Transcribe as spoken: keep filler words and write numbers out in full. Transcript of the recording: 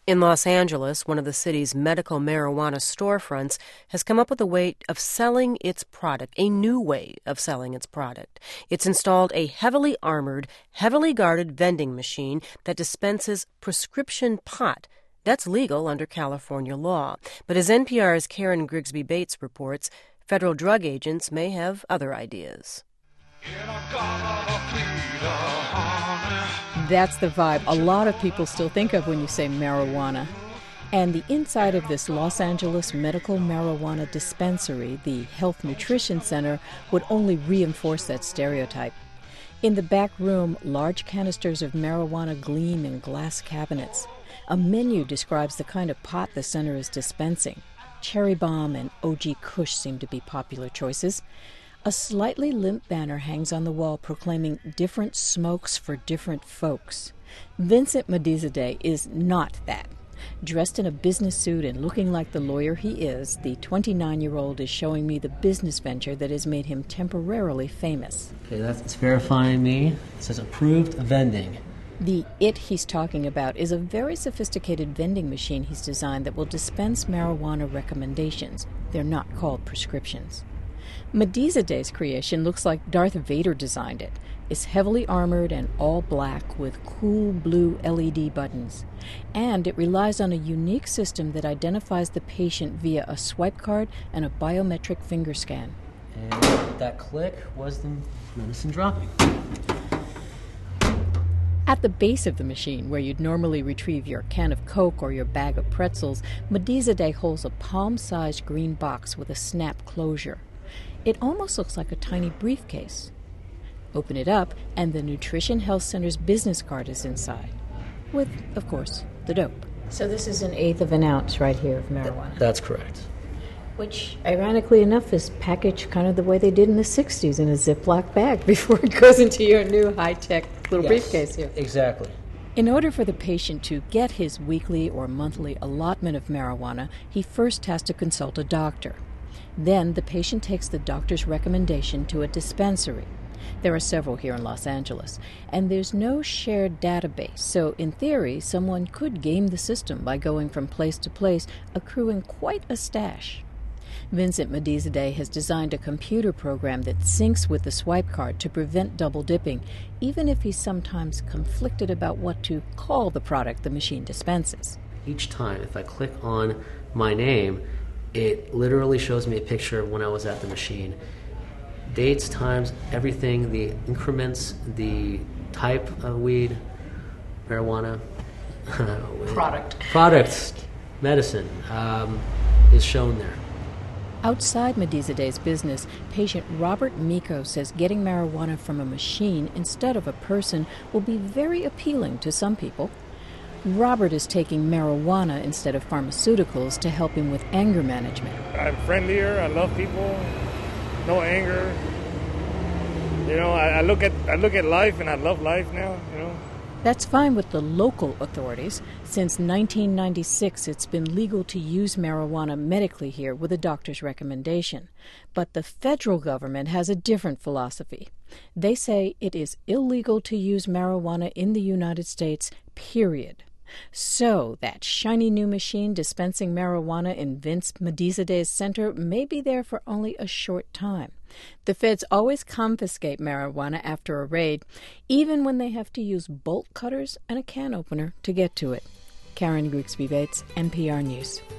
In Los Angeles, one of the city's medical marijuana storefronts has come up with a way of selling its product, a new way of selling its product. It's installed a heavily armored, heavily guarded vending machine that dispenses prescription pot. That's legal under California law. But as N P R's Karen Grigsby Bates reports, federal drug agents may have other ideas. That's the vibe a lot of people still think of when you say marijuana. And the inside of this Los Angeles medical marijuana dispensary, the Health Nutrition Center, would only reinforce that stereotype. In the back room, large canisters of marijuana gleam in glass cabinets. A menu describes the kind of pot the center is dispensing. Cherry Bomb and O G Kush seem to be popular choices. A slightly limp banner hangs on the wall proclaiming different smokes for different folks. Vincent Medizadeh is not that. Dressed in a business suit and looking like the lawyer he is, the twenty-nine-year-old is showing me the business venture that has made him temporarily famous. Okay, that's verifying me. It says approved vending. The it he's talking about is a very sophisticated vending machine he's designed that will dispense marijuana recommendations. They're not called prescriptions. Medizadeh's creation looks like Darth Vader designed it. It's heavily armored and all black with cool blue L E D buttons. And it relies on a unique system that identifies the patient via a swipe card and a biometric finger scan. And that click was the medicine dropping. At the base of the machine, where you'd normally retrieve your can of Coke or your bag of pretzels, Medizadeh holds a palm-sized green box with a snap closure. It almost looks like a tiny briefcase. Open it up, and the Nutrition Health Center's business card is inside. With, of course, the dope. So this is an eighth of an ounce right here of marijuana. That's correct. Which, ironically enough, is packaged kind of the way they did in the sixties in a Ziploc bag before it goes into your new high-tech little Yes, briefcase here. Exactly. In order for the patient to get his weekly or monthly allotment of marijuana, he first has to consult a doctor. Then the patient takes the doctor's recommendation to a dispensary. There are several here in Los Angeles, and there's no shared database, so in theory, someone could game the system by going from place to place, accruing quite a stash. Vincent Medizadeh has designed a computer program that syncs with the swipe card to prevent double dipping, even if he's sometimes conflicted about what to call the product the machine dispenses. Each time, if I click on my name, it literally shows me a picture of when I was at the machine. Dates, times, everything, the increments, the type of weed, marijuana. Product. Product, medicine, um, is shown there. Outside Medizadeh's business, patient Robert Miko says getting marijuana from a machine instead of a person will be very appealing to some people. Robert is taking marijuana instead of pharmaceuticals to help him with anger management. I'm friendlier, I love people, no anger. You know, I, I look at I look at life and I love life now, you know. That's fine with the local authorities. Since nineteen ninety-six, it's been legal to use marijuana medically here with a doctor's recommendation. But the federal government has a different philosophy. They say it is illegal to use marijuana in the United States, period. So that shiny new machine dispensing marijuana in Vince Medizadeh's center may be there for only a short time. The feds always confiscate marijuana after a raid, even when they have to use bolt cutters and a can opener to get to it. Karen Grigsby Bates, N P R News.